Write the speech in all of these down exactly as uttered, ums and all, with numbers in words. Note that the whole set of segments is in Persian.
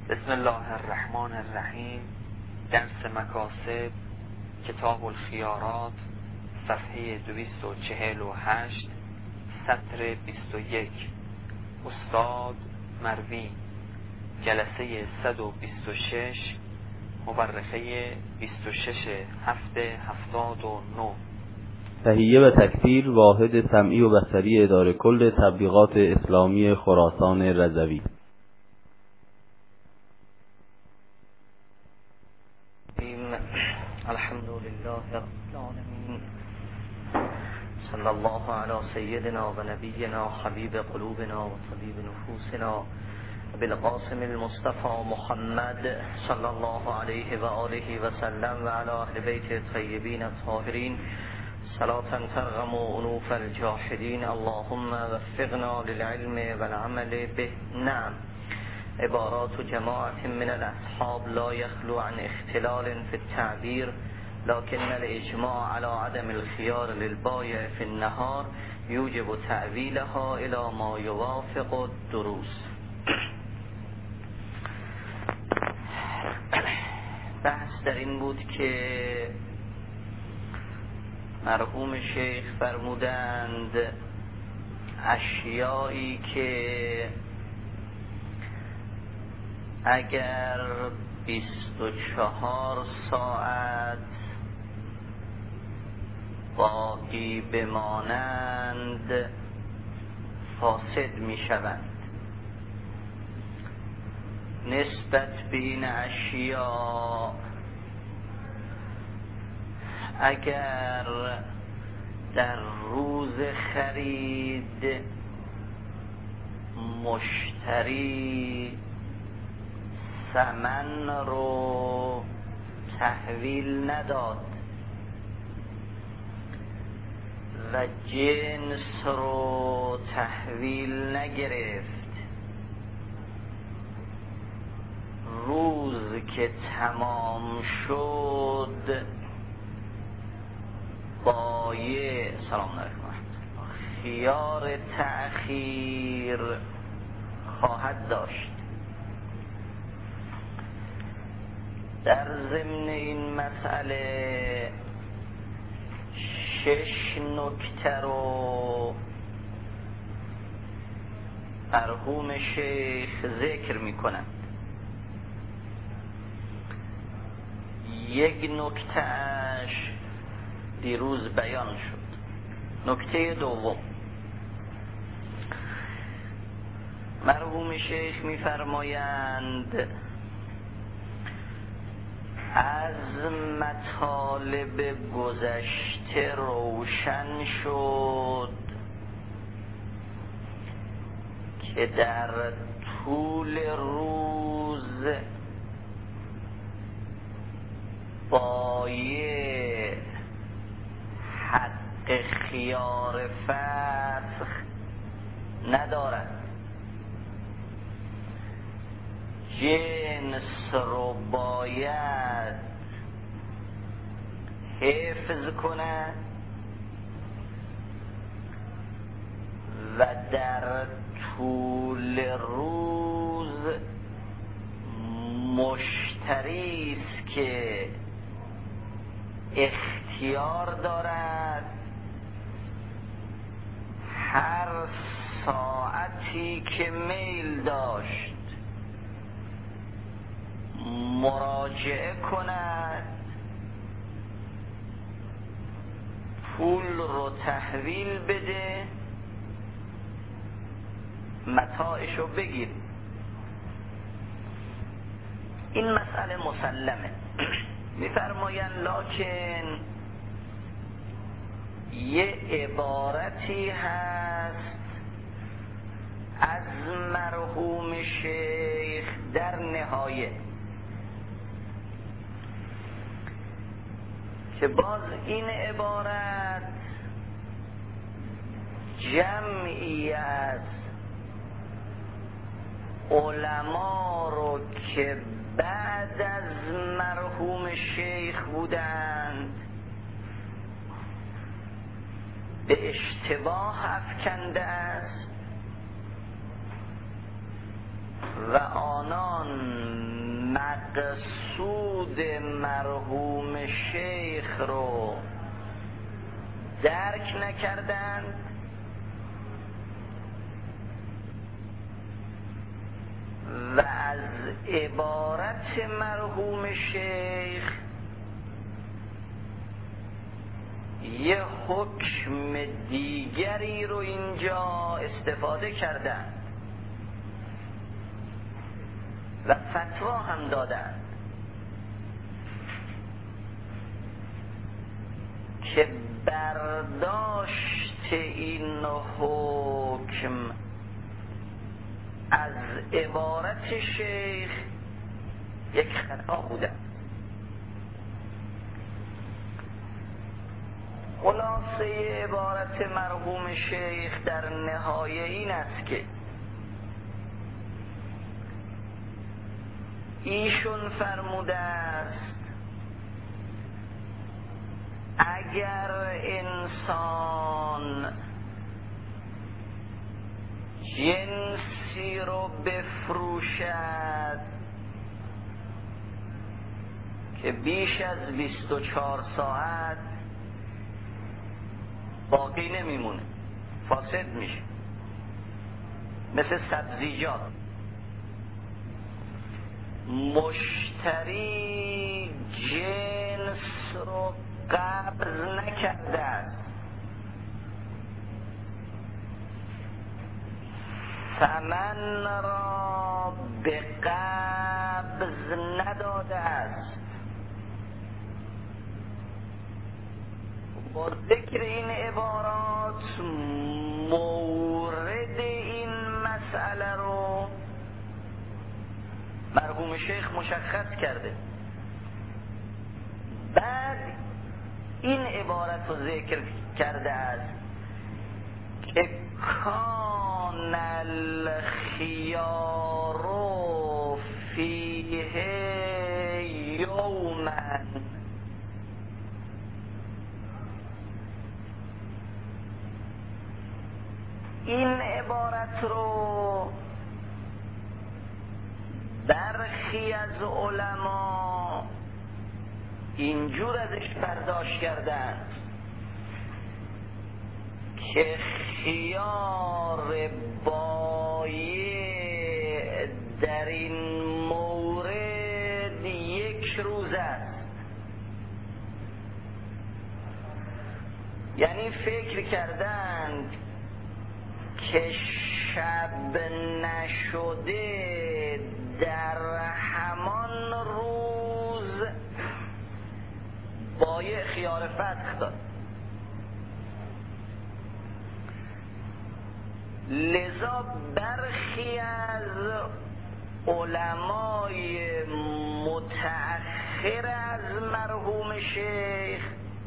بسم الله الرحمن الرحیم. درس مکاسب، کتاب الخیارات، صفحه دویست و چهل و هشت، سطر بیست و یک. استاد مروی، جلسه صد و بیست و شش، مورخه بیست و شش هفته هفتاد و نه. تهیه و تکثیر واحد سمعی و بصری اداره کل تبلیغات اسلامی خراسان رضوی. الحمد لله رب العالمین، صلی الله علی سیدنا و نبینا حبیب قلوبنا و طبیب نفوسنا بالقاسم المصطفى محمد صلی الله علیه و آله و سلم و علی اهل بیت الطیبین الطاهرین صلاة ترغم انوف الجاحدین. اللهم وفقنا للعلم والعمل به. نعم، عبارات جماعة من الاصحاب لا يخلو عن اختلال في التعبير، لكن الاجماع على عدم الخيار للبائع في النهار يوجب تأويلها الى ما يوافق الدروس. بحث در این بود که مرحوم شیخ فرمودند اشیایی که اگر بیست و چهار ساعت باقی بمانند فاسد می شوند. نسبت به این اشیا اگر در روز خرید مشتری ثمن رو تحویل نداد و جنس رو تحویل نگرفت، روز که تمام شد بایع سلام علیکم خیار تأخیر خواهد داشت. در ضمن این مسئله شش نکته رو مرحوم شیخ ذکر می کنند. یک نکتهش دیروز بیان شد. نکته دوم، مرحوم شیخ می فرمایند از مطالب گذشته روشن شد که در طول روز بایع حق خیار فسخ ندارد. جنس رو باید حفظ کند و در طول روز مشتری است که اختیار دارد هر ساعتی که میل داشت مراجعه کند، پول رو تحویل بده، متاعش رو بگیر. این مسئله مسلمه. میفرماین لکن یه عبارتی هست از مرحوم شیخ در نهایه که باز این عبارت جمعی از علما رو که بعد از مرحوم شیخ بودند به اشتباه افکنده است و آنان مقصود مرحوم شیخ رو درک نکردند و از عبارت مرحوم شیخ یه حکم دیگری رو اینجا استفاده کردند و فتوا هم دادند که برداشت این حکم از عبارت شیخ یک خطا بوده. خلاصه عبارت مرحوم شیخ در نهایه این است که ایشون فرموده است اگر انسان جنسی رو بفروشد که بیش از بیست و چهار ساعت باقی نمیمونه، فاسد میشه، مثل سبزیجات، مشتری جنس رو قبض نکرده است، ثمن را به قبض نداده است. با ذکر این عبارات مورد این مسئله رو مرحوم شیخ مشخص کرده. بعد این عبارت رو ذکر کرده است که کان الخیار فیه یوما، این عبارت رو برخی از علما اینجور ازش برداشت کردند که خیار بایع در این مورد یک روز است. یعنی فکر کردند که شب نشده در همان روز بایع خیار فتح داد، لذا برخی از علمای متأخر از مرحوم شیخ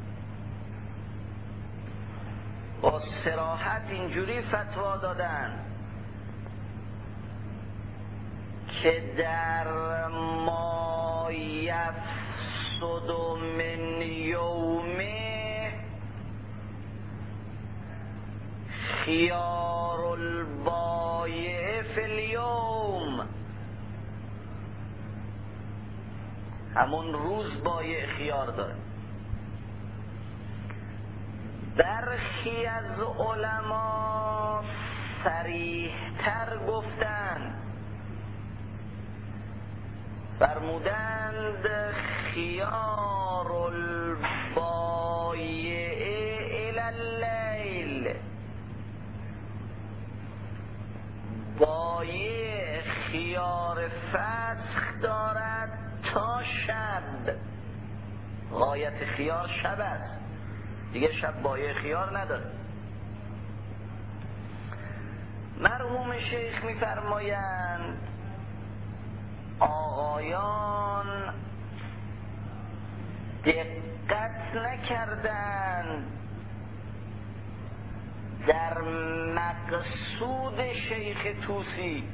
با صراحت اینجوری فتوا دادن که در ما یفسد من یومه خیار البایع فی الیوم، همون روز بایع خیار داره. برخی از علما صریح‌تر گفتند، فرمودند خیار البایع الی اللیل، بایع خیار فسخ دارد تا شب، غایت خیار شب است، دیگه شب بایع خیار نداره. مرحوم شیخ می‌فرمایند آقایان دقت نکردند در مقصود شیخ طوسی.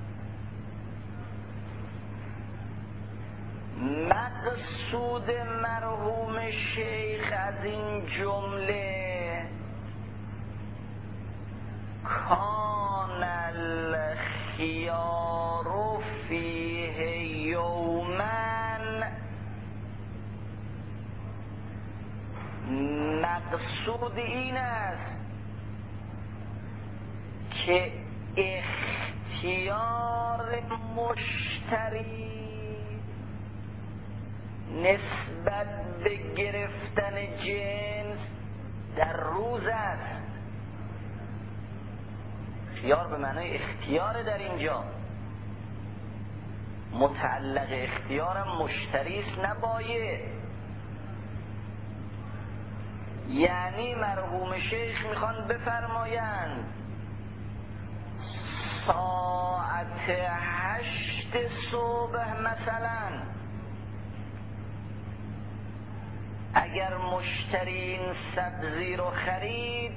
مقصود مرحوم شیخ از این جمله کان الخیار فیه یوما مقصود این است که اختیار مشتری نسبت به گرفتن جنس در روز است. اختیار به معنای اختیار در اینجا متعلق اختیارم مشتری است نه بایع. یعنی مرحوم شیخ میخوان بفرمایند ساعت هشت صبح مثلا اگر مشتری این سبزی رو خرید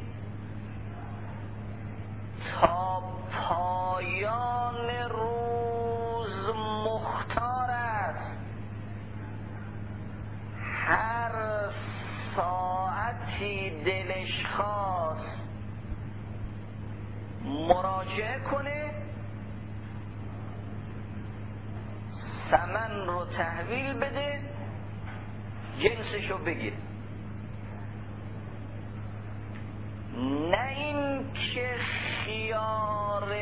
تا پایان روز مختار است. هر ساعتی دلش خواست مراجعه کنه، ثمن رو تحویل بده، جنسشو بگیر. نه این که خیار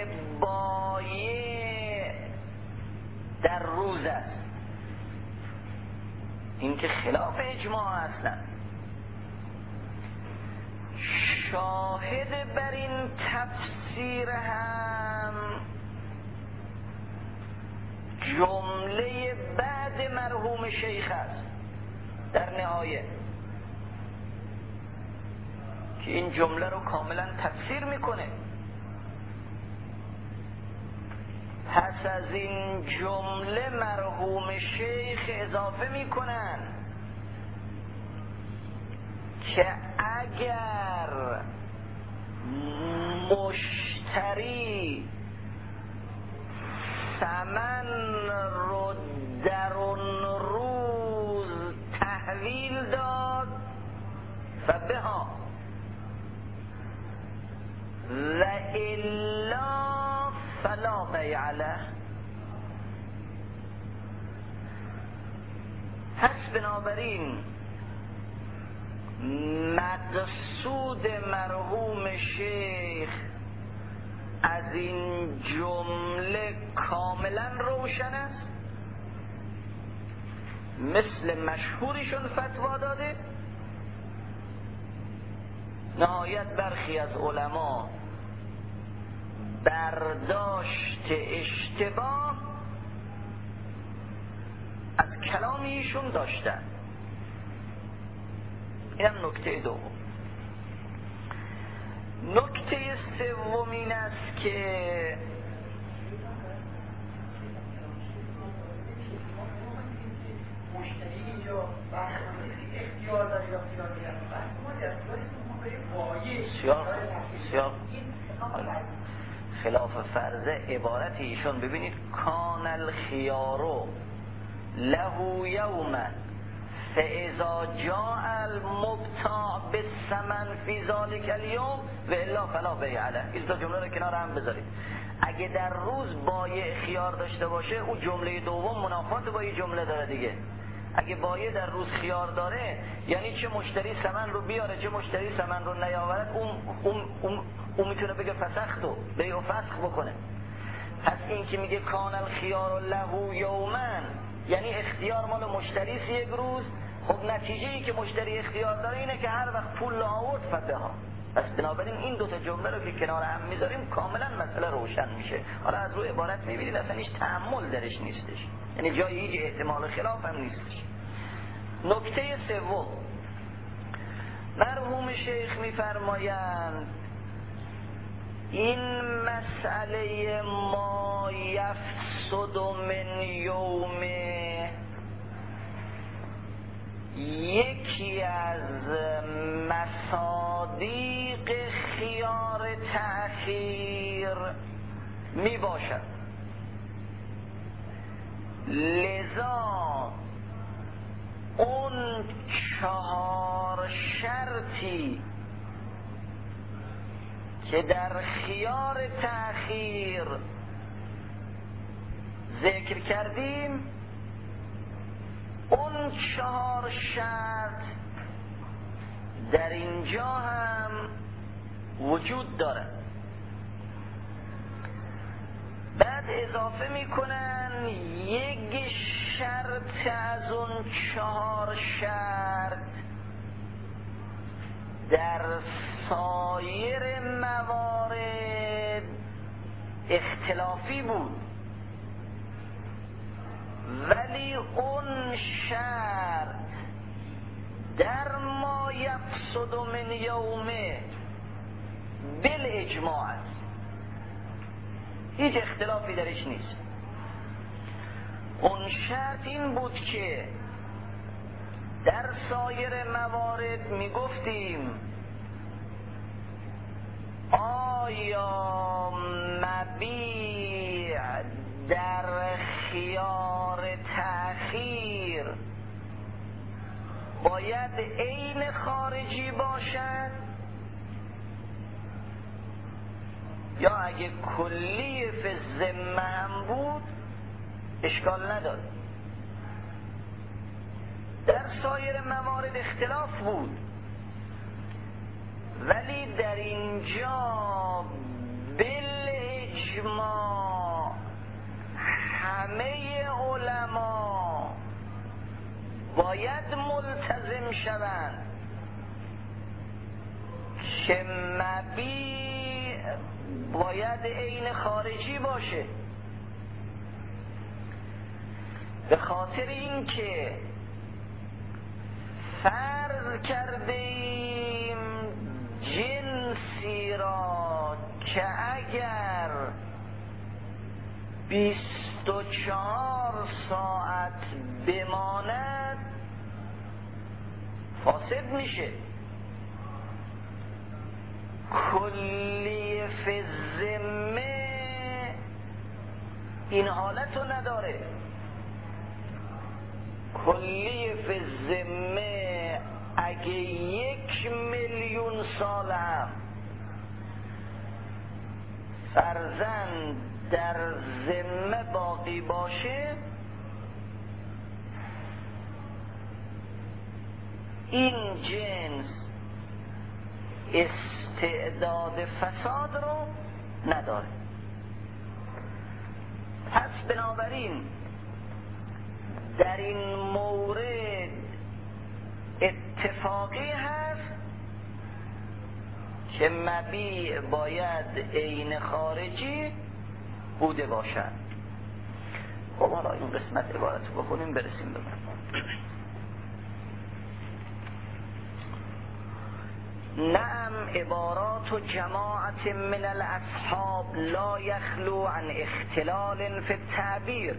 بایع در روز است، این که خلاف اجماع اصلا. شاهد بر این تفسیر هم جمله بعد مرحوم شیخ است در نهایه که این جمله رو کاملا تفسیر میکنه. پس از این جمله مرحوم شیخ اضافه میکنن که اگر مشتری ثمن رو در اون روز تحویل داد فبها و الا فلا بیع له. پس بنابراین مقصود مرحوم شیخ از این جمله کاملا روشن است، مثل مشهوریشون فتوا داده. نهایت برخی از علما برداشت اشتباه از کلام ایشون داشتن. این هم نکته دوم. نکته سوم این است که مشتری اینجا اختیار داره یا اختیار سیاق سیاق خلاف فرضه عبارت ایشون ببینید کان الخیارو له یوما فاذا جاء المبتاع بالثمن فی ذلک اليوم و الا فلا بیع له. این دو جمله رو کنار هم بذارید. اگه در روز بایع خیار داشته باشه اون جمله دوم منافات با این جمله داره دیگه. اگه بایع در روز خیار داره یعنی چه مشتری ثمن رو بیاره چه مشتری ثمن رو نیاورد اون اون اون, اون میتونه بگه فسختو بیع و فسخ بکنه. پس این که میگه کان الخیار له یوما یعنی اختیار مال مشتری سی یک روز. خب نتیجه ای که مشتری اختیار داره اینه که هر وقت پول آورد فتحا. پس بنابراین این دو تا جمله رو که کنار هم میذاریم کاملا مسئله روشن میشه. حالا از روی عبارت میبینید اصلا هیچ تأمل درش نیستش، یعنی جایی هیچ احتمال خلاف هم نیستش. نکته سوم مرحوم شیخ میفرمایند این مسئله ما یفسد من یومه یکی از مصادیق خیار تأخیر می باشد. لذا اون چهار شرطی که در خیار تأخیر ذکر کردیم اون چهار شرط در اینجا هم وجود داره. بعد اضافه میکنن یک شرط از اون چهار شرط در سایر موارد اختلافی بود، ولی اون شرط در ما یفسد من یومه بالاجماع است، هیچ اختلافی درش نیست. اون شرط این بود که در سایر موارد میگفتیم آیا مبیع در خیار تأخیر باید عین خارجی باشد یا اگه کلی فی الذمه هم بود اشکال نداره. در سایر موارد اختلاف بود، ولی در اینجا بالاجماع همه علما باید ملتزم شوند که مبیع باید عین خارجی باشه، به خاطر اینکه فرض کرده ایم جنسی را که اگر بیست و چهار ساعت بماند فاسد میشه، کلی فی الذمه این حالت رو نداره. کلی فی الذمه اگه یک میلیون سال هم فرزند در ذمه باقی باشه، این جنس استعداد فساد رو نداره. پس بنابراین در این مورد اتفاقی هست که مبیع باید عین خارجی بوده باشد. خب حالا این قسمت عبارت رو بخونیم برسیم به من. نعم عبارات و جماعت من الاصحاب لا یخلو عن اختلال فی التعبیر.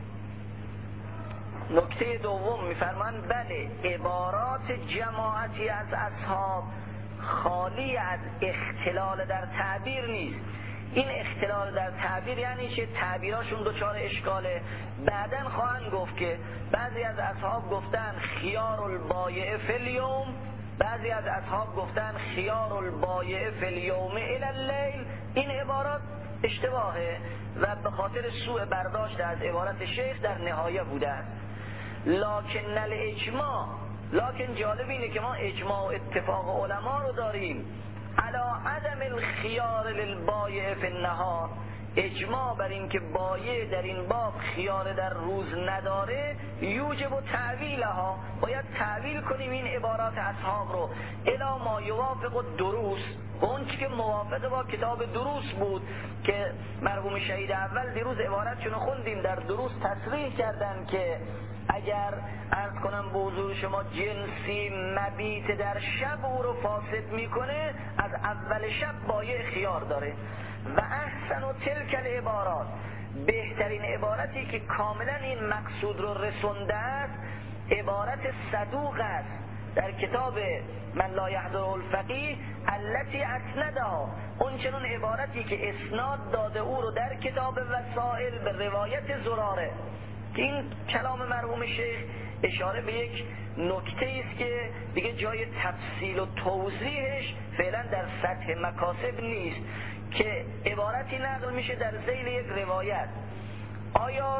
نکته دوم میفرمایند بله عبارات جماعتی از اصحاب خالی از اختلال در تعبیر نیست. این اختلال در تعبیر یعنی چه؟ تعبیراشون دوچار اشکاله. بعدن خواهند گفت که بعضی از اصحاب گفتن خیار البایع فی الیوم، بعضی از اصحاب گفتن خیار البایع فی الیوم الی اللیل. این عبارات اشتباهه و به خاطر سوء برداشت از عبارت شیخ در نهایه بوده است. لکن الاجماع، لکن جالب اینه که ما اجماع و اتفاق علما رو داریم علی عدم الخیار للبایع فی النهار، اجماع بر این که بایع در این باب خیار در روز نداره، یوجب و تعویلها، باید تعویل کنیم این عبارات اصحاب رو الی ما یوافق الدروس، اون چی که موافق با کتاب دروس بود که مرحوم شهید اول دیروز عبارتشون رو خوندیم، در دروس تصریح کردن که اگر عرض کنم به حضور شما جنسی مبیت در شب او رو فاسد میکنه، از اول شب بایع خیار داره. و احسن و تلک العبارات، بهترین عبارتی که کاملا این مقصود رو رسونده است عبارت صدوق است در کتاب من لا یحضر الفقیه التي اسندها، اون چنون عبارتی که اسناد داده او رو در کتاب وسائل به روایت زراره. این کلام مرحوم شیخ اشاره به یک نکته است که دیگه جای تفصیل و توضیحش فعلا در سطح مکاسب نیست، که عبارتی نقل میشه در ذیل یک روایت. آیا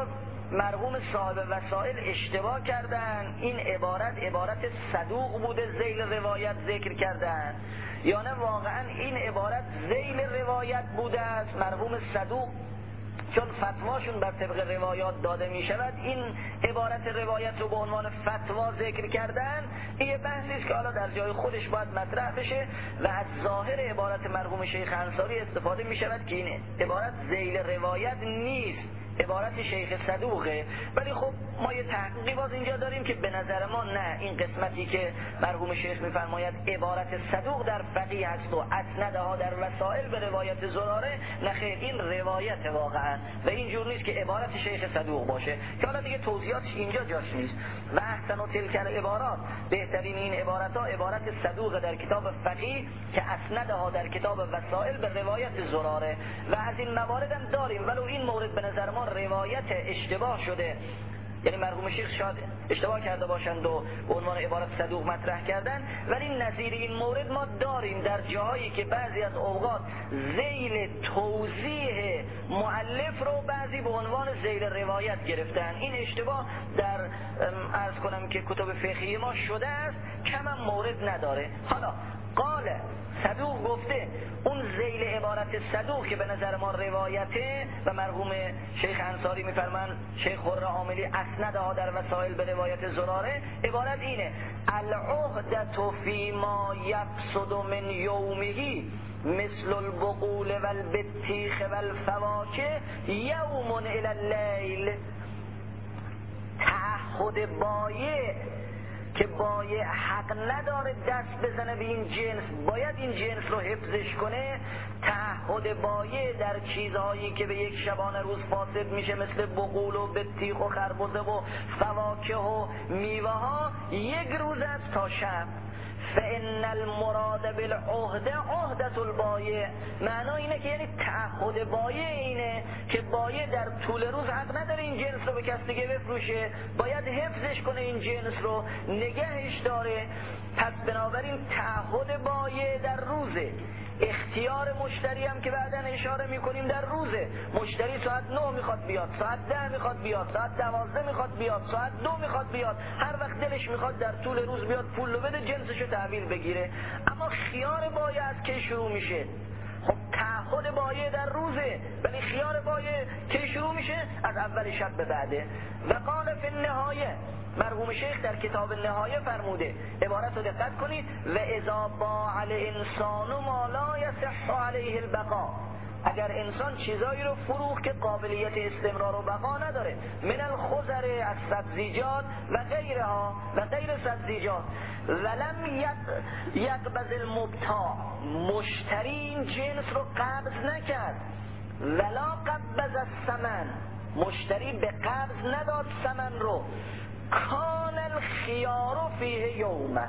مرحوم صاحب وسائل اشتباه کردن، این عبارت عبارت صدوق بوده ذیل روایت ذکر کردن، یا نه واقعا این عبارت ذیل روایت بوده است مرحوم صدوق چون فتواشون بر طبق روایات داده می شود این عبارت روایت رو به عنوان فتوا ذکر کردن. این بحثی است که حالا در جای خودش باید مطرح بشه و از ظاهر عبارت مرحوم شیخ انصاری استفاده می شود که این عبارت ذیل روایت نیست، عبارت شیخ صدوقه. ولی خب ما یه تحقیقی باز اینجا داریم که به نظر ما نه، این قسمتی که مرحوم شیخ میفرماید عبارت صدوق در فقیه هست و اسندها در وسائل به روایت زراره، نه خیر، این روایت واقعا و اینجور نیست که عبارت شیخ صدوق باشه که حالا دیگه توضیحاتش اینجا جاش نیست. و احسن و تلک العبارات، بهترین این عبارت ها عبارت صدوق در کتاب فقیه که اسندها در کتاب وسائل به روایت زراره و از این موارد هم داریم، ولو این مورد به نظر ما روایت اشتباه شده، یعنی مرحوم شیخ شاید اشتباه کرده باشند و به عنوان عبارت صدوق مطرح کردن، ولی نظیر این مورد ما داریم در جاهایی که بعضی از اوقات ذیل توضیح مؤلف رو بعضی به عنوان ذیل روایت گرفتن. این اشتباه در عرض کنم که کتب فقهی ما شده است، کم هم مورد نداره. حالا قال صدوق گفته، اون ذیل عبارت صدوق که به نظر ما روایته و مرحوم شیخ انصاری میفرمان شیخ خرم عاملی اسندها در وسائل به روایت زراره، عبارت اینه: العهدة فی ما یفسد من یومهی مثل البقول والبطیخ والفواکه یوم الی اللیل. تعهد بایع که بایع حق نداره دست بزنه به این جنس، باید این جنس رو حفظش کنه. تعهد بایع در چیزهایی که به یک شبانه روز فاسد میشه مثل بقول و بطیخ و خربزه و فواکه و میوه ها یک روز است تا شب. فإن المراد بالعهده عهدة البایع، معنا اینه که یعنی تعهد بایع اینه که بایع در طول روز حق نداره این جنس رو به کس دیگه بفروشه، باید حفظش کنه، این جنس رو نگهش داره. پس بنابراین تعهد بایع در روزه، اختیار مشتری هم که بعداً اشاره میکنیم در روزه. مشتری ساعت نه میخواد بیاد، ساعت ده میخواد بیاد، ساعت دوازده میخواد بیاد، ساعت دو میخواد بیاد، هر وقت دلش میخواد در طول روز بیاد پول رو بده جنسشو تحویل بگیره. اما خیار بایع از کی شروع میشه؟ خب تعهد بایع در روزه، ولی خیار بایع کی شروع میشه؟ از اول شب به بعده. و قال فی النهایه، مرحوم شیخ در کتاب نهایه فرموده، عبارت رو دقت کنید: و اذا باع الانسان ما لا یصح علیه البقاء، اگر انسان چیزایی رو فروخت که قابلیت استمرار و بقا نداره، من الخضر، از سبزیجات و غیرها و غیر سبزیجات، ولم یقبض المبتاع، مشتری این جنس رو قبض نکرد، ولا قبض الثمن، مشتری به قبض نداد ثمن رو، کان الخیار فیه یوما،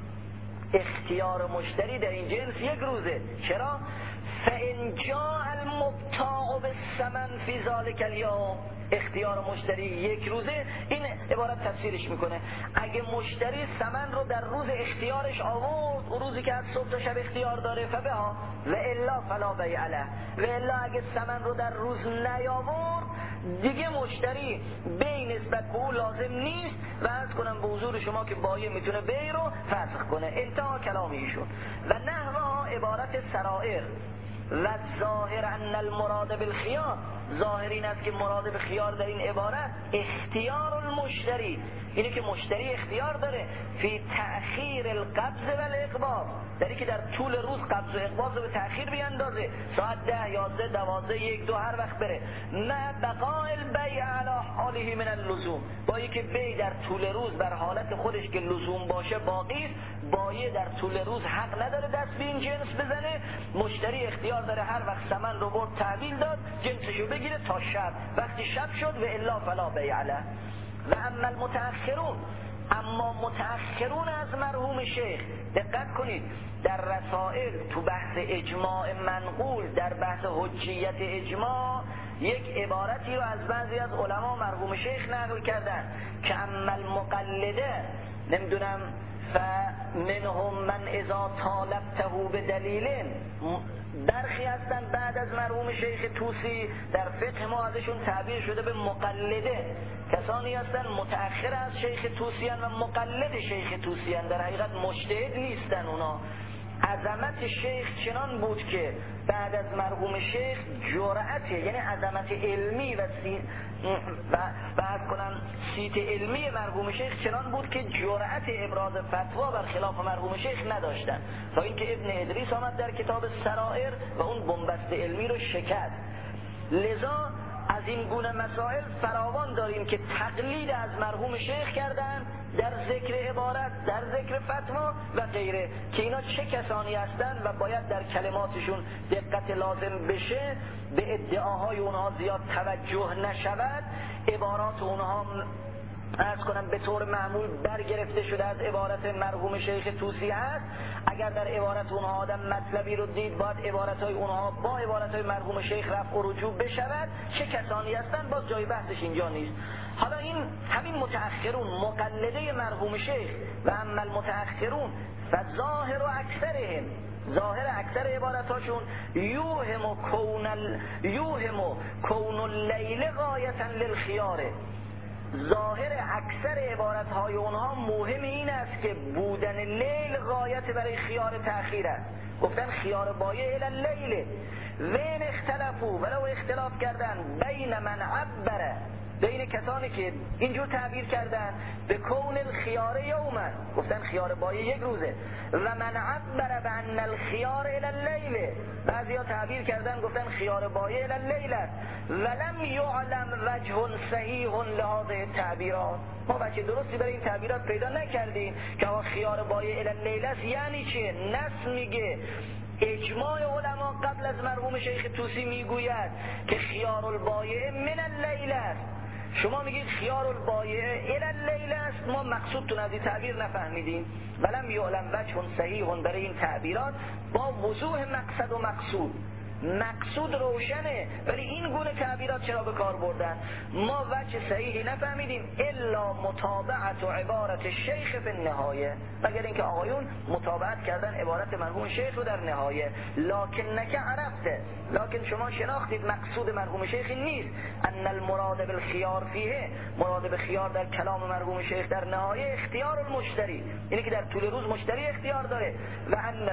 اختیار مشتری در این جنس یک روزه. چرا؟ فإن جاء المبتاع بالثمن فی ذلک الیوم، اختیار مشتری یک روزه. این عبارت تفسیرش میکنه اگه مشتری ثمن رو در روز اختیارش آورد، اون روزی که از صبح تا شب اختیار داره، فبها و الا فلا بیع علیه، و الا اگه ثمن رو در روز نیاورد دیگه مشتری بی نسبت به او لازم نیست و عرض کنم به حضور شما که بایع میتونه بیع رو فسخ کنه. انتها کلام ایشون. و نحوها عبارت سرائر. و ظاهر ان المراد بالخیار، ظاهر این است که مراد به خیار در این عبارت اختیار المشتری، اینه که مشتری اختیار داره فی تأخیر القبض و الاقباض، داری که در طول روز قبض و اقباض رو به تأخیر بیاندازه، ساعت ده، یازده، دوازده، یک، دو، هر وقت بره، نه بقاء البیع علی حاله من اللزوم، با اینکه بیع در طول روز بر حالت خودش که لزوم باشه باقی است، بایع در طول روز حق نداره دست به این جنس بزنه، مشتری اختیار داره هر وقت ثمن رو برد تحویل داد جنسشو بگیره تا شب، وقتی شب شد و الا فلا بیع علیه. و اما المتأخرون، اما متأخرون از مرحوم شیخ، دقت کنید در رسائل تو بحث اجماع منقول، در بحث حجیت اجماع یک عبارتی رو از بعضی از علما مرحوم شیخ نقل کردن که اما المقلده نمیدونم فمنهم من اذا طالبته بدلیل، برخی هستن بعد از مرحوم شیخ طوسی در فقه ما ازشون تعبیر شده به مقلده، کسانی هستن متأخر از شیخ طوسی و مقلد شیخ طوسی، در حقیقت مجتهد نیستن. اونا عظمت شیخ چنان بود که بعد از مرحوم شیخ جرأت، یعنی عظمت علمی و سی و بعد کنن سیت علمی مرحوم شیخ چنان بود که جرأت ابراز فتوا بر خلاف مرحوم شیخ نداشتن، تا اینکه ابن ادریس آمد در کتاب سرائر و اون بنبست علمی رو شکست. لذا از این گونه مسائل فراوان داریم که تقلید از مرحوم شیخ کردن در ذکر عبارت، در ذکر فتوا و غیره، که اینا چه کسانی هستند و باید در کلماتشون دقت لازم بشه، به ادعاهای اونها زیاد توجه نشود. عبارات اونها عرض کنم به طور معمول برگرفته شده از عبارت مرحوم شیخ طوسی هست. اگر در عبارت اونها آدم مطلبی رو دید، باید عبارتهای اونها با عبارتهای مرحوم شیخ رفع و رجوع بشود. چه کسانی هستند باز جای بحثش اینجا نیست. حالا این همین متأخرون مقلده مرحوم شیخ و اما المتأخرون فظاهر و اکثرهم، ظاهر اکثر عبارتاشون یوهم کون ال... یوهم کون اللیل غایتا للخیاره، ظاهر اکثر عبارتهای اونها موهم این است که بودن لیل غایت برای خیار تأخیر است. گفتن خیار بایع الی اللیل وین اختلفو، ولو اختلاف کردن بین من عبره، بین کسانی که اینجور تعبیر کردن به کون الخیار یوما، گفتن خیار بایع یک روزه، و من عبر بان الخیار الی اللیل، بعضیا تعبیر کردن گفتن خیار بایع الی اللیل است. ولم یعلم وجه صحیح لهذه التعبیرات، ما وجه درستی برای این تعبیرات پیدا نکردیم که خیار بایع الی اللیل است یعنی چه. نص میگه اجماع علما قبل از مرحوم شیخ طوسی میگوید که خیار البایع من اللیل است، شما میگید خیار البایع الی اللیل است، ما مقصودتون از این تعبیر نفهمیدیم. ولم یعلم وجه صحیح برای این تعبیرات، با وضوح مقصد و مقصود، مقصود روشنه ولی این گونه تعبیرات چرا به کار بردن ما وجه صحیحی نفهمیدیم الا متابعت و عبارت شیخ فی النهایه، مگر اینکه آقایون متابعت کردن عبارت مرحوم شیخ رو در نهایه. لکن نکه عرفته، لکن شما شناختید مقصود مرحوم شیخ نیست. ان المراد بالخيار فیه، مراد به خیار در کلام مرحوم شیخ در نهایه اختیار المشتری، اینه که در طول روز مشتری اختیار داره. و ان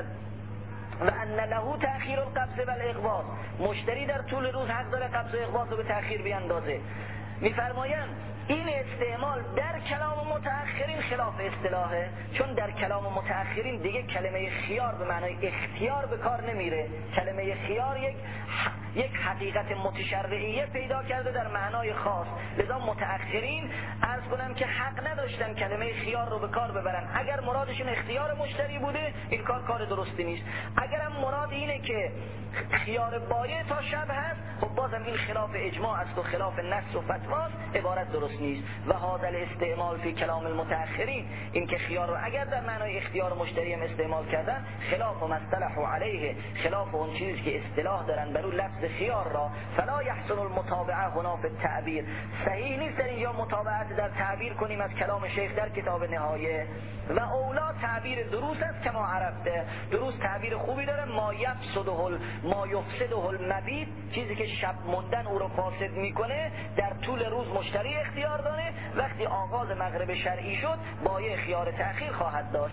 و ان له تأخیر القبض و الاقباض، مشتری در طول روز حق داره قبض و اقباض رو به تأخیر بیاندازه. میفرمایند این استعمال در کلام متأخرین خلاف اصطلاحه، چون در کلام متأخرین دیگه کلمه خیار به معنای اختیار به کار نمیره، کلمه خیار یک یک حقیقت متشرعیه پیدا کرده در معنای خاص. لذا متأخرین عرض کنم که حق نداشتن کلمه خیار رو به کار ببرن. اگر مرادشون اختیار مشتری بوده این کار کار درستی نیست، اگرم مراد اینه که خیار بایع تا شب هست، خب بازم این خلاف اجماع است و خلاف نص و فتواست، عبارت درست نیست. و هذا الاستعمال فی کلام المتأخرین، این که خیار رو اگر در معنای اختیار مشتری هم استعمال کردن، خلاف مصطلح علیه، خلاف اون چیزی که اصطلاح دارن بر اون لفظ خیار را، فلا یحسن المتابعه هنا فی التعبیر، صحیح نیست در اینجا متابعت در تعبیر کنیم از کلام شیخ در کتاب نهایه. و اولا تعبیر درست است که ما عرفته، درست تعبیر خوبی داره، ما یفسده ما یفسده المبیت، چیزی که شب موندن او رو فاسد میکنه در طول روز مشتری اختیار داره، وقتی آغاز مغرب شرعی شد بایع خیار تأخیر خواهد داشت.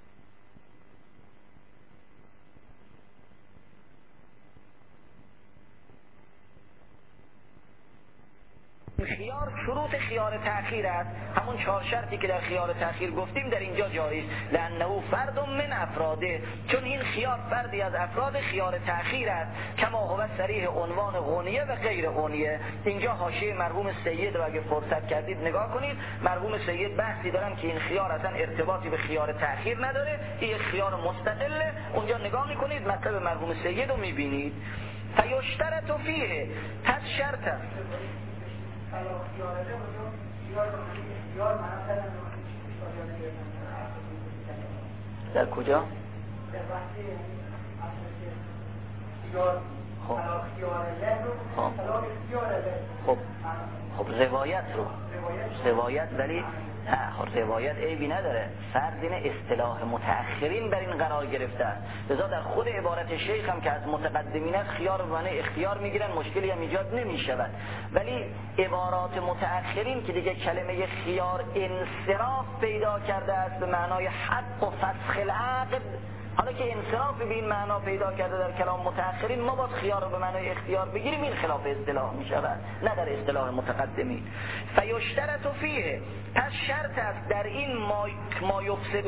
خیار شروط خیار تأخیر است، همون چهار شرطی که در خیار تأخیر گفتیم در اینجا جاری است. لانه فرد من افراده، چون این خیار فردی از افراد خیار تأخیر است. کما هو صریح عنوان غنیه و غیر غنیه. اینجا حاشیه مرحوم سید رو اگه فرصت کردید نگاه کنید، مرحوم سید بحثی دارن که این خیار اصلا ارتباطی به خیار تأخیر نداره، این خیار مستقله. اونجا نگاه میکنید مطلب مرحوم سید رو میبینید. فیشترط فیه، پس شرط است در کجا؟ خب اختیار له رو اختیار له. خب خب روایت رو روایت ولی نه خب روایت عیبی نداره. فرض اینه اصطلاح متأخرین بر این قرار گرفته است، لذا در خود عبارت شیخ هم که از متقدمین است خیار و معنی اختیار میگیرن، مشکلی هم ایجاد نمیشود. ولی عبارات متأخرین که دیگه کلمه خیار انصراف پیدا کرده است به معنای حق و فسخ العقد، حالا که انصراف به این معنا پیدا کرده در کلام متأخرین، ما باید خیار رو به معنای اختیار بگیریم، این خلاف اصطلاح می شود نه در اصطلاح متقدمین. فیشترط فیه، پس شرط است در این ما ما یفسده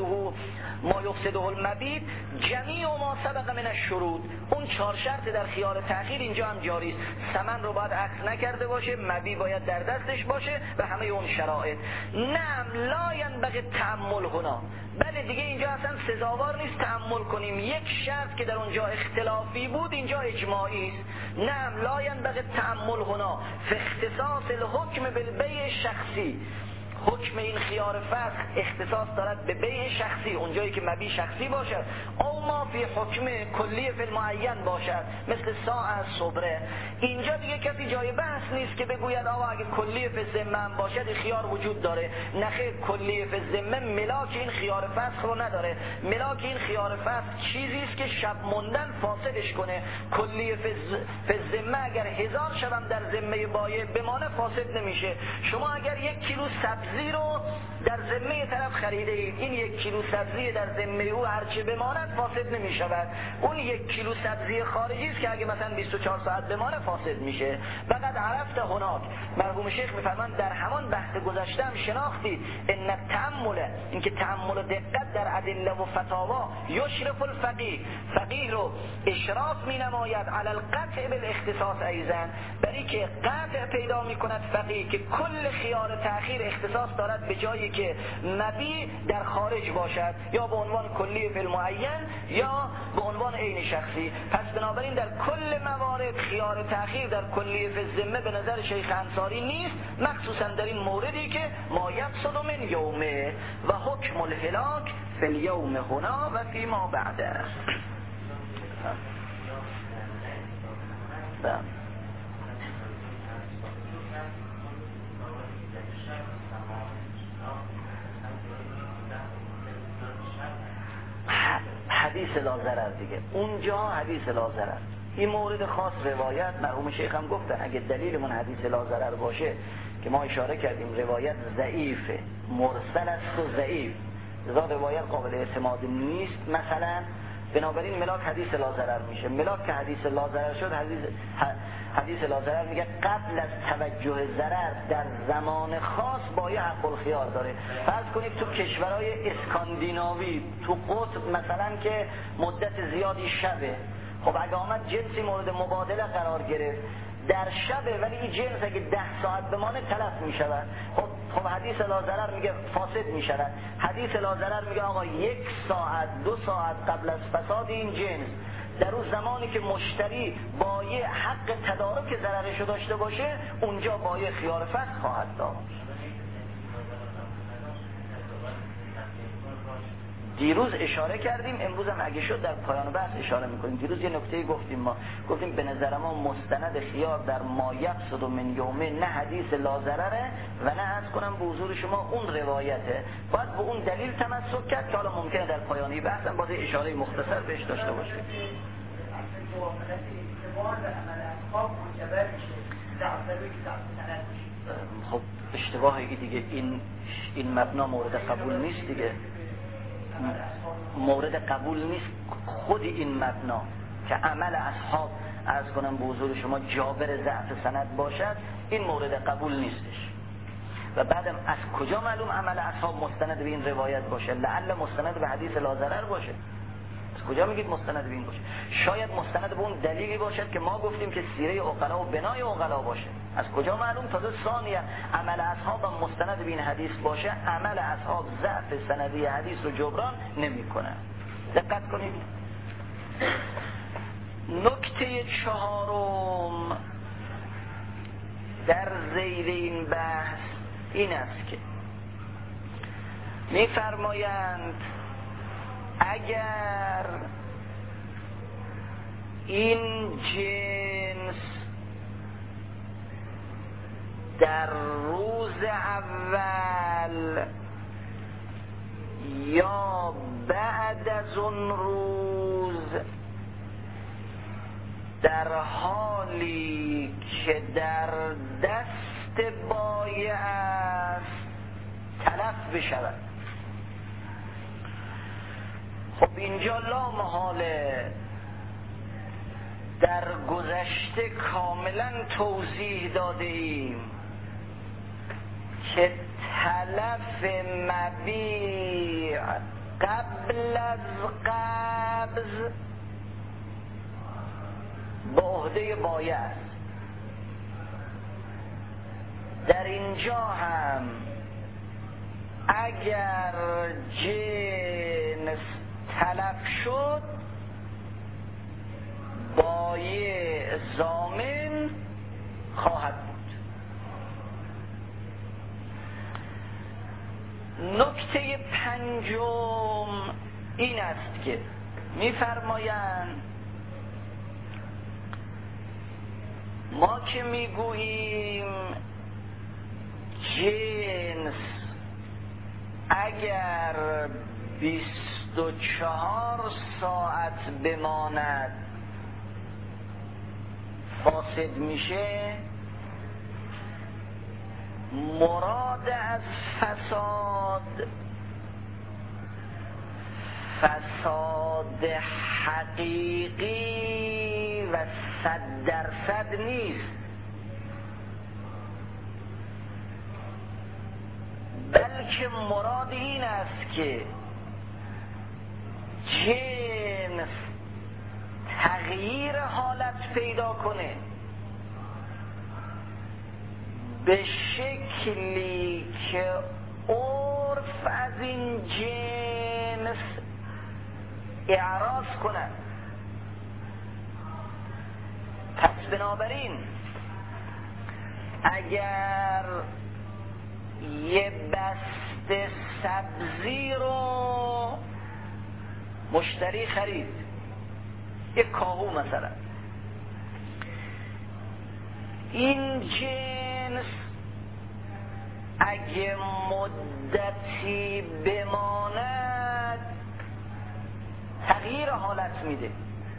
ما یفسده المبیت جمیع ما سبق من الشروط، اون چهار شرط در خیار تأخیر اینجا هم جاری است. ثمن رو باید اخذ نکرده باشه، مبی باید در دستش باشه و همه اون شرایط. نعم لا ینبغی التأمل هنا، بله دیگه اینجا اصلا سزاوار نیست تأمل کنیم. یک شرط که در اونجا اختلافی بود اینجا اجماعی است. نعم لا ینبغی التأمل هنا فی اختصاص الحکم بالبیع شخصی، حکم این خیار فسخ اختصاص دارد به بیع شخصی، اونجایی که مبیع شخصی باشد، او ما فی حکم کلی فی المعین باشد مثل ساعه صبره. اینجا دیگه کسی جای بحث نیست که بگوید آقا اگه کلی فی الذمه باشد خیار وجود داره. نخیر، کلی فی الذمه ملاک این خیار فسخ رو نداره. ملاک این خیار فسخ چیزی است که شب موندن فاسدش کنه. کلی فی الذمه اگر هزار شبم در ذمه بایع بمانه فاسد نمیشه. شما اگر یک کیلو سبزی رو در ذمه طرف خریده اید، این یک کیلو سبزی در ذمه او هرچه بماند فاسد نمی شود. اون یک کیلو سبزی خارجی است که اگه مثلا بیست و چهار ساعت بمانه فاسد میشه. فقط عرفت هناک، مرحوم شیخ میفرمایند در همان بحث گذشته هم شناختید ان التأمل، اینکه تأمل و دقت در ادله و فتاوا یشرف الفقیه، فقیه رو اشراف می نماید علی القطع بالاختصاص ایضا، برای که قطع پیدا می کند فقیه که کل خیار تأخیر اختصاص دارد به جایی که مبیع در خارج باشد، یا به عنوان کلی فی المعین یا به عنوان عین شخصی. پس بنابراین در کل موارد خیار تأخیر در کلی فی الذمه به نظر شیخ انصاری نیست، مخصوصا در این موردی که ما یفسد من یومه و حکم الهلاک فی اليوم هنا و فی ما بعده. حدیث لا ضرر دیگه، اونجا حدیث لا ضرر. این مورد خاص روایت مرحوم شیخ هم گفتن اگه دلیلمون حدیث لا ضرر باشه که ما اشاره کردیم روایت ضعیفه، مرسل است و ضعیف، لذا روایت قابل اعتماد نیست مثلا، بنابراین ملاک حدیث لا ضرر میشه. ملاک که حدیث لا ضرر شد، حدیث حدیث لا ضرر میگه قبل از توجه ضرر در زمان خاص باید حق الخیار داره. فرض کنید تو کشورهای اسکاندیناوی، تو قطب مثلا که مدت زیادی شبه، خب اگه آمد جنسی مورد مبادله قرار گرفت در شبه، ولی این جنس اگه ده ساعت بمانه تلف میشود، خب خب حدیث لا ضرر میگه فاسد میشود. حدیث لا ضرر میگه آقا یک ساعت دو ساعت قبل از فساد این جنس، در اون زمانی که مشتری بایع حق تدارک ضررشو داشته باشه، اونجا بایع خیار فسخ خواهد داشت. دیروز اشاره کردیم، امروز هم اگه شد در پایان بحث اشاره میکنیم. دیروز یه نکته گفتیم، ما گفتیم به نظر ما مستند خیار در ما یفسد من یومه نه حدیث لا ضرره و نه از کنم به حضور شما اون روایته، باید به اون دلیل تمسک کرد که حالا ممکنه در پایانی بحث هم باز اشاره مختصر بهش داشته باشیم. خب اشتباهی دیگه، این این مبنا مورد قبول نیست دیگه، مورد قبول نیست خود این مبنا که عمل اصحاب از کنم به حضور شما جابر ضعف سند باشد، این مورد قبول نیستش. و بعدم از کجا معلوم عمل اصحاب مستند به این روایت باشه؟ لعل مستند به حدیث لا ضرر باشه. از کجا میگید مستند به این باشه؟ شاید مستند به اون دلیلی باشد که ما گفتیم که سیره عقلا و بنای عقلا باشه. از کجا معلوم؟ تازه ثانیه عمل اصحاب هم مستند به این حدیث باشه، عمل اصحاب ضعف سندی حدیث رو جبران نمیکنه. دقت کنید. نکته چهارم در ذیل این بحث این است که میفرمایند اگر این جنس در روز اول یا بعد از اون روز در حالی که در دست بایع است تلف بشود. خب اینجا لا محاله در گذشته کاملا توضیح داده ایم که تلف مبیع قبل از قبض به عهده بایع است. در اینجا هم اگر جنس تلف شد بایع ضامن خواهد بود. نکته پنجم این است که می‌فرمایند ما که میگوییم جنس اگر بیست و چهار ساعت بماند فاسد میشه، مراد از فساد فساد حقیقی و صد درصد نیست، بلکه مراد این است که جنس تغییر حالت پیدا کنه به شکلی که عرف از این جنس اعراض کنه. پس بنابراین اگر یه بسته سبزی رو مشتری خرید، یه کاهو مثلا، این جنس اگه مدتی بماند تغییر حالت میده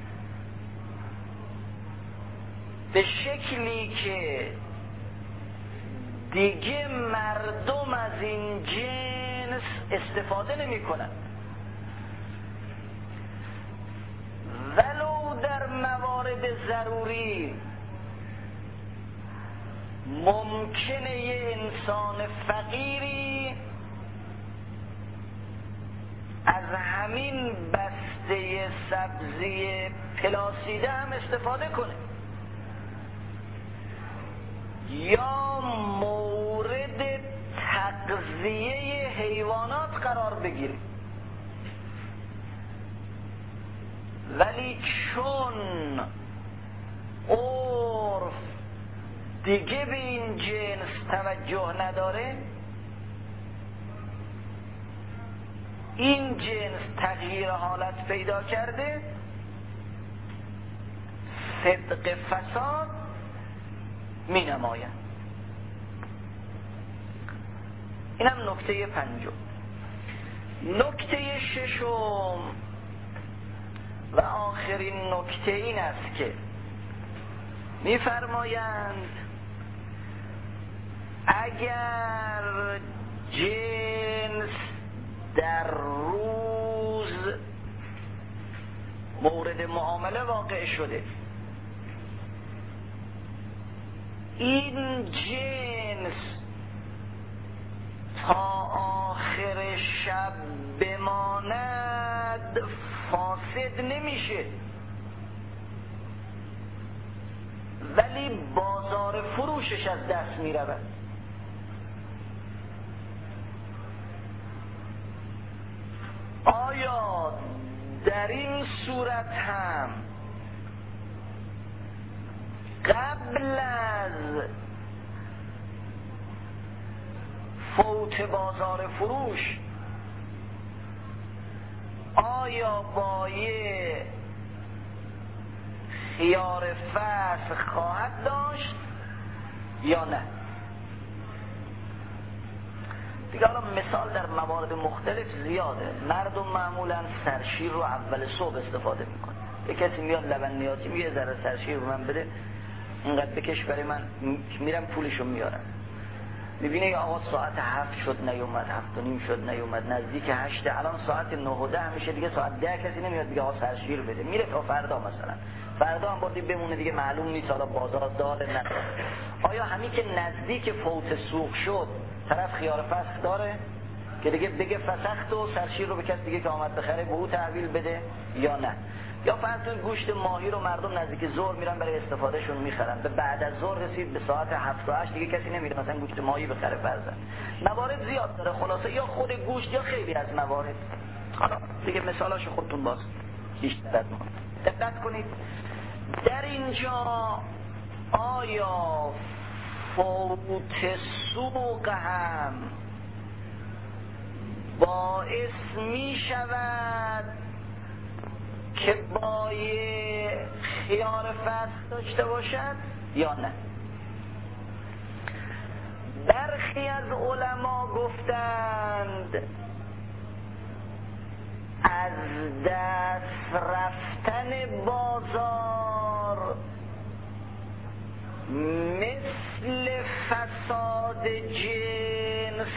به شکلی که دیگه مردم از این جنس استفاده نمی کنن، ولو در موارد ضروری ممکنه یه انسان فقیری از همین بسته سبزی پلاسیده هم استفاده کنه یا مورد تغذیه حیوانات قرار بگیره، ولی چون عرف دیگه به این جنس توجه نداره، این جنس تغییر حالت پیدا کرده، صدق فساد می نماید. اینم نکته پنجم. نکته ششم و آخرین نکته این است که می فرمایند اگر جنس در روز مورد معامله واقع شده، این جنس تا آخر شب بماند فاسد نمیشه، ولی بازار فروشش از دست میرود. آیا در این صورت هم قبل از فوت بازار فروش آیا بایع خیار فسخ خواهد داشت یا نه. دیگه حالا مثال در موارد مختلف زیاده. مردم معمولا سرشیر رو اول صبح استفاده میکنه. یه کسی میاد لبنیاتی میگه ذره سرشیر رو من بده، اینقدر بکش برای من، میرم پولشو میارم. میبینه یا آقا ساعت هفت شد نیومد، هفت و نیم شد نیومد، نزدیک هشته، الان ساعت نه و ده میشه، دیگه ساعت ده کسی نمیاد دیگه آقا سرشیر بده، میره تا فردا مثلا. فردا هم بردی بمونه دیگه معلوم نیست حالا بازار داره نداره. آیا همین که نزدیک فوت سوق شد طرف خیار فسخ داره که دیگه بگه فسخت و سرشیر رو به کس دیگه که آمد بخره به او تحویل بده یا نه؟ یا فرض کنید گوشت ماهی رو مردم نزدیک ظهر میرن برای استفادهشون میخرن، به بعد از ظهر رسید به ساعت هفت و هشت دیگه کسی نمیره مثلا گوشت ماهی بخره فرضاً. موارد زیاد داره خلاصه، یا خود گوشت یا خیلی از موارد. حالا دیگه مثالاشو خودتون باز بیشتر دقت کنید. در اینجا آیا فوت سوق هم باعث می شود که بایع خیار فسخ داشته باشد یا نه؟ برخی از علما گفتند از دست رفتن بازار مثل فساد جنس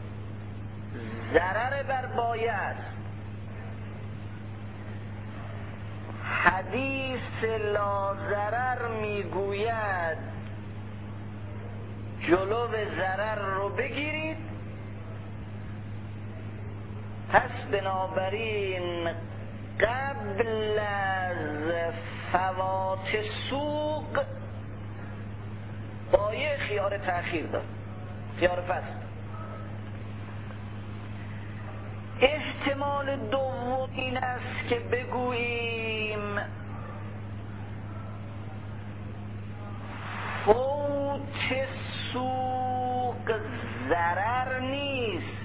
ضرر بر بایع است. حدیث لا ضرر میگوید جلو ضرر رو بگیرید، پس بنابراین قبل از فوات سوق بایع خیار تأخیر داد، خیار فسخ. احتمال دوم این است که بگوییم فوت سوق ضرر نیست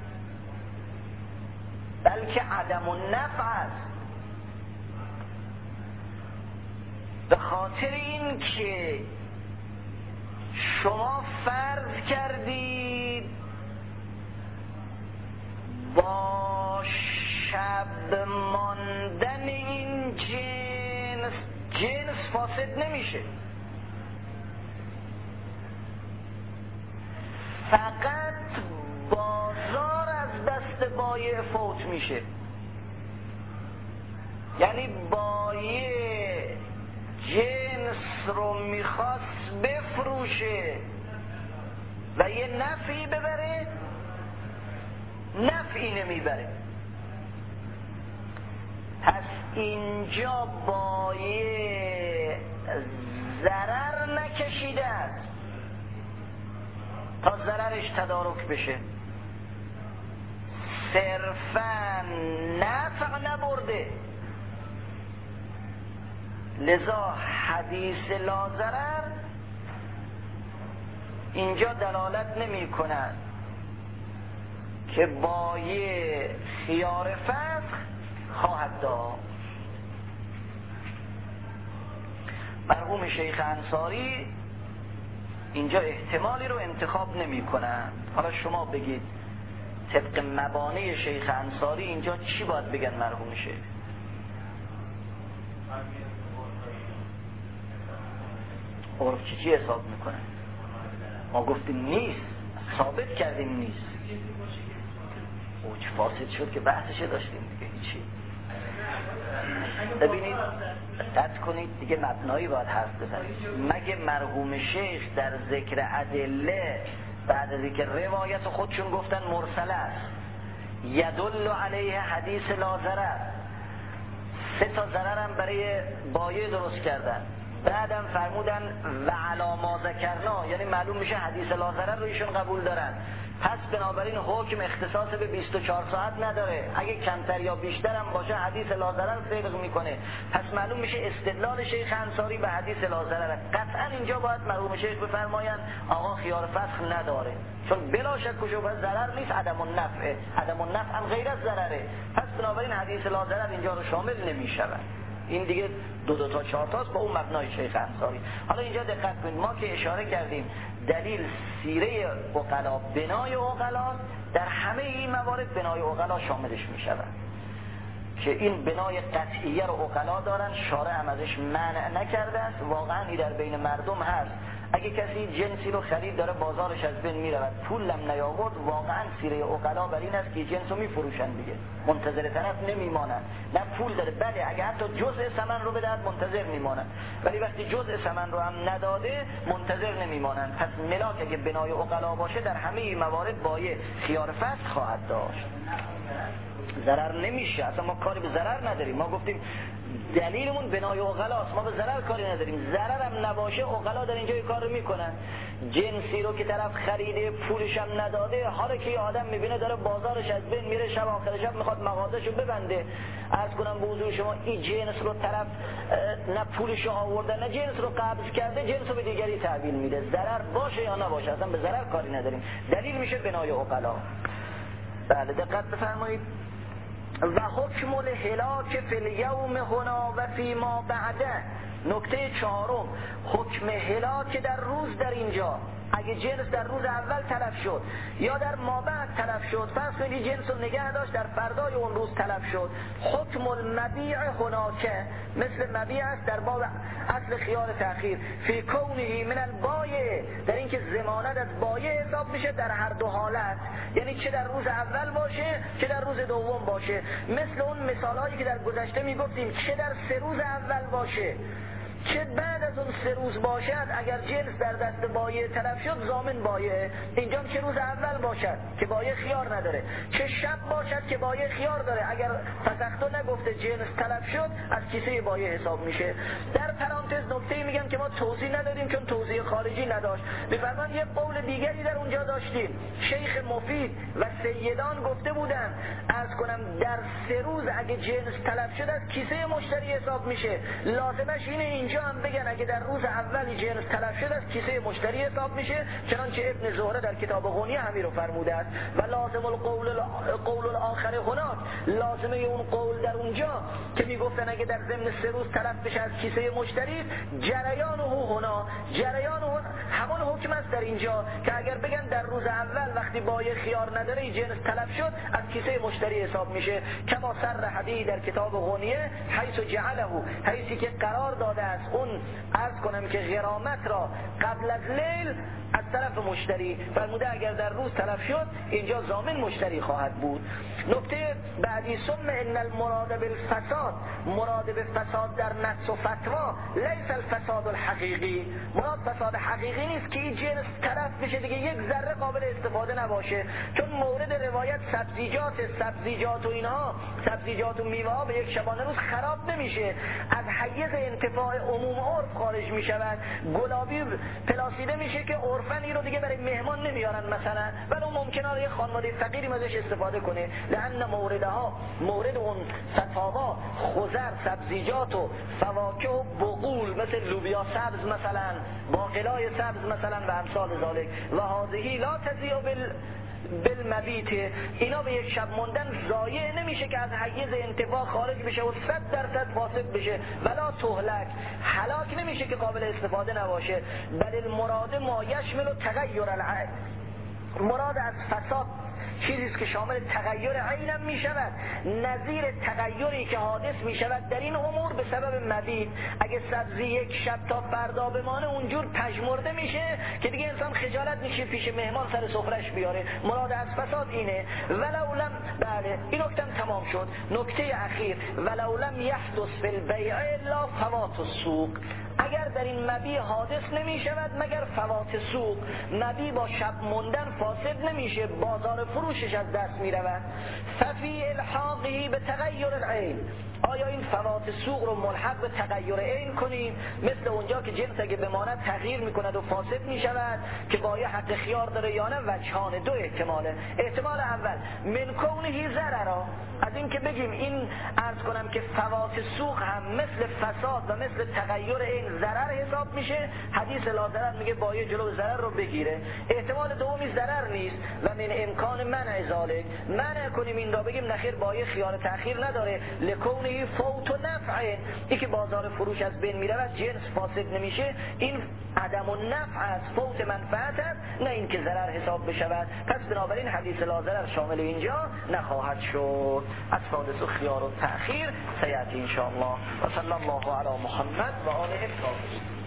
بلکه عدم النفع است، به خاطر این که شما فرض کردید با شب ماندن این جنس جنس فاسد نمیشه، فقط بازار از دست بایع فوت میشه. یعنی بایع جنس رو میخواست بفروشه و یه نفعی ببره، نفعی نمیبره، پس اینجا بایع ضرر نکشیده است تا ضررش تدارک بشه، صرفاً نفع نبرده. لذا حدیث لا ضرر اینجا دلالت نمی کند که بایع خیار فسخ خواهد داشت. مرحوم شیخ انصاری اینجا احتمالی رو انتخاب نمی کنند. حالا شما بگید طبق مبانی شیخ انصاری اینجا چی باید بگن مرحوم شیخ؟ عرف چی چی حساب میکنن؟ ما گفتیم نیست، ثابت کردیم نیست، او چه فاسد شد که بحثش داشتیم دیگه هیچی. ببینید دقت کنید دیگه مبنایی باید حرف بزنید. مگه مرحوم شیخ در ذکر ادله بعد از اینکه روایت خودشون گفتن مرسله است، یدل علیه حدیث لا ضرر، سه تا ضرر هم برای بایع درست کردن، بعدم فرمودن و علا ما ذکرنا، یعنی معلوم میشه حدیث لا ضرر رو ایشون قبول دارن، پس بنابراین حکم اختصاص به بیست و چهار ساعت نداره، اگه کمتر یا بیشتر هم باشه حدیث لا ضرر صدق میکنه، پس معلوم میشه استدلال شیخ انصاری به حدیث لا ضرر. قطعا اینجا باید مرحوم شیخ بفرمایند آقا خیار فسخ نداره، چون بلا شک و شبهه ضرر نیست، عدم النفع، عدم النفع هم غیر از ضرره، پس بنابراین حدیث لا ضرر اینجا رو شامل نمیشود. این دیگه دو دو تا چهار تاست با اون مبنای شیخ انصاری. حالا اینجا دقت کنید، ما که اشاره کردیم دلیل سیره عقلا، بنای عقلا، در همه این موارد بنای عقلا شاملش می شود که این بنای قطعیه رو عقلا دارن، شارع هم ازش منع نکرده است. واقعا این در بین مردم هست. اگه کسی جنسی رو خرید داره بازارش از بین میرود، پولم نیاورد، واقعا سیره عقلا بر این است که جنس رو میفروشن دیگه، منتظر طرف نمیمانن. نه پول داره، بله اگه حتی جزء ثمن رو بدهد منتظر میمانن، ولی وقتی جزء ثمن رو هم نداده منتظر نمیمانن. پس ملاک اگه بنای عقلا باشه در همه موارد بایع خیار فسخ خواهد داشت، ضرر نمیشه. اصلا ما کاری به ضرر نداریم. ما گفتیم دلیلمون بنای عقلاست، ما به ضرر کاری نداریم. ضرر هم نباشه عقلا در اینجا کار رو میکنن. جنسی رو که طرف خریده پولش هم نداده، حالا که یه آدم میبینه داره بازارش از بین میره، شب آخر شب میخواد مغازه‌شو ببنده، عرض کنم به حضور شما این جنس رو طرف نه پولش رو آورده نه جنس رو قبض کرده، جنس رو به دیگری تحویل میده. ضرر باشه یا نباشه اصلا به ضرر کاری نداریم. دلیل میشه بنای عقلا. بله دقت بفرمایید. و حکم الهلاک فی الیوم هنا و فی ما بعده. نکته چهارم، حکم هلاک در روز در اینجا. اگه جنس در روز اول تلف شد یا در ما بعد تلف شد، فرض کنید جنس رو نگه داشت در فردای اون روز تلف شد، حکم المبیع هناکه مثل مبیع است در باب اصل خیار تأخیر، فی کونه من البایع، در اینکه ضمانت از بایع حساب میشه در هر دو حالت، یعنی چه در روز اول باشه چه در روز دوم باشه. مثل اون مثالهایی که در گذشته میگفتیم، چه در سه روز اول باشه چه بعد از اون سه روز باشد، اگر جنس در دست بایع تلف شد ضامن بایع. اینجا چه روز اول باشد که بایع خیار نداره، چه شب باشد که بایع خیار داره، اگر فسختو نگفته جنس تلف شد از کیسه بایع حساب میشه. در پرانتز نکته میگم که ما توضیح ندادیم چون توضیح خارجی نداشت. میفرمان یه قول دیگری در اونجا داشتیم، شیخ مفید و سیدان گفته بودن، عرض کنم در سه روز اگه جنس تلف شد از کیسه مشتری حساب میشه. لازمش اینه اینجا هم بگن اگه در روز اولی جنس تلف شد از کیسه مشتری حساب میشه، چنانچه ابن زهره در کتاب غنی همین رو فرموده است. و لازم القول القول الاخر هناک، لازمه اون قول در اونجا که میگفتن اگه در ضمن سه روز تلف بشه از کیسه مشتری، جریان او هنا، جریان او همون حکم است در اینجا که اگر بگن در روز اول وقتی بایع خیار نداره جنس تلف شد از کیسه مشتری حساب میشه، کما صرح در کتاب غنیه حیث جعله، حیثی که قرار داده است اون عرض کنم که غرامت را قبل از لیل از طرف مشتری فرموده اگر در روز تلف شد اینجا ضامن مشتری خواهد بود. نکته بعدی، ثم ان المراد بالفساد، مراد به فساد در نص و فتوا لیس الفساد الحقیقی، مراد فساد حقیقی نیست که این جنس تلف بشه دیگه یک ذره قابل استفاده نباشه، چون مورد روایت سبزیجات سبزیجات و اینها سبزیجات و میوه ها به یک شبانه روز خراب نمیشه، از حیز انتفاع عموم عرف خارج میشود. گلابی پلاسیده میشه که عرفن این رو دیگه برای مهمان نمیارن مثلا، ولی اون ممکنه یه خانواده فقیری ازش استفاده کنه، لأن موردها مورد اون فتاوا خضر سبزیجات و فواکه و بقول مثل لوبیا سبز مثلا، باقلای سبز مثلا و امثال ذالک. و هذه لا تضیع بال بالمبیت، اینا به یک شب موندن ضایع نمیشه که از حیز انتفاع خارج بشه و صد درصد فاسد بشه، ولا تهلک، هلاک نمیشه که قابل استفاده نباشه. بل المراد ما یشمل تغییر العین، مراد از فساد چیزی است که شامل تغییر عینم می شود، نظیر تغییری که حادث می شود در این امور به سبب مبیت. اگه سبزی یک شب تا فردا بمانه اونجور پژمرده میشه که دیگه انسان خجالت میشه پیش مهمان سر سفرش بیاره. مراد از فساد اینه. ولو لم، بله این نکته تمام شد. نکته اخیر، ولو لم یحدث فی البیع الا فوات السوق، اگر در این مبیع حادث نمی شود مگر فوات سوق، مبیع با شب موندن فاسد نمیشه، بازار فروشش از دست می رود. ففی الحاقی به تغییر العین، آیا این فوات سوق رو ملحق به تغییر عین کنیم؟ مثل اونجا که جنس اگه بماند تغییر میکند و فاسد میشود که بایع حق خیار داره یا نه؟ وجهان، دو احتماله. احتمال اول من کونه ضررا، از این که بگیم این عرض کنم که فوات سوق هم مثل فساد و مثل تغییر عین ضرر حساب میشه، حدیث لا ضرر میگه بایع جلو ضرر رو بگیره. احتمال دومی ضرر نیست و من امکان منع ذالک، منع کنیم این را بگیم نخیر بایع خیار تأخیر نداره، لکونه ای فوت و نفع، این که بازار فروش از بین میره و جنس فاسد نمیشه، این عدم و نفع از فوت منفعت است، نه این که ضرر حساب بشود. پس بنابراین حدیث لا ضرر شامل اینجا نخواهد شد. از حادث و خیار و تأخیر سیأتی ان شاء الله. و صلی الله علی محمد و آله الطاهرین.